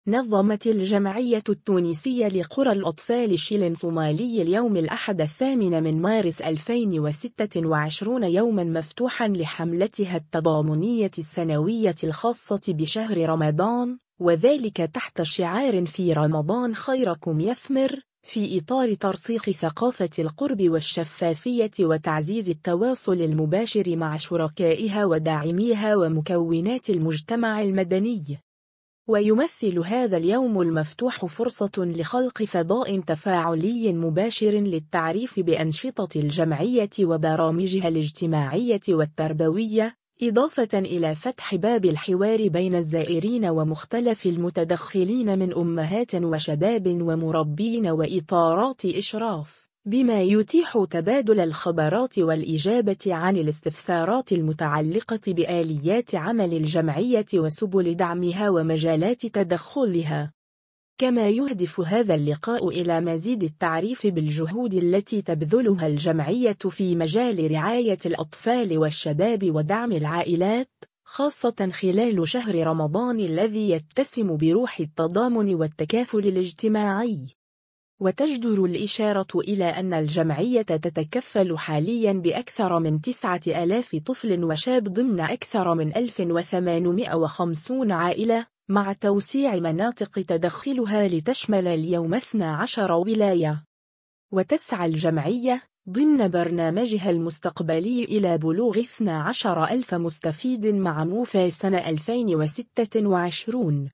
نظمت الجمعية التونسية لقرى الأطفال شيلين صومالي اليوم الأحد 8 مارس 2026 يوما مفتوحا لحملتها التضامنية السنوية الخاصة بشهر رمضان، وذلك تحت شعار في رمضان خيركم يثمر، في إطار ترسيخ ثقافة القرب والشفافية وتعزيز التواصل المباشر مع شركائها وداعميها ومكونات المجتمع المدني. ويمثل هذا اليوم المفتوح فرصة لخلق فضاء تفاعلي مباشر للتعريف بأنشطة الجمعية وبرامجها الاجتماعية والتربوية، إضافة إلى فتح باب الحوار بين الزائرين ومختلف المتدخلين من أمهات وشباب ومربين وإطارات إشراف، بما يتيح تبادل الخبرات والإجابة عن الاستفسارات المتعلقة بآليات عمل الجمعية وسبل دعمها ومجالات تدخلها. كما يهدف هذا اللقاء إلى مزيد التعريف بالجهود التي تبذلها الجمعية في مجال رعاية الأطفال والشباب ودعم العائلات، خاصة خلال شهر رمضان الذي يتسم بروح التضامن والتكافل الاجتماعي. وتجدر الإشارة إلى أن الجمعية تتكفل حاليا بأكثر من 9000 طفل وشاب ضمن أكثر من 1850 عائلة، مع توسيع مناطق تدخلها لتشمل اليوم 12 ولاية. وتسعى الجمعية ضمن برنامجها المستقبلي إلى بلوغ 12,000 مستفيد مع موفى سنة 2026.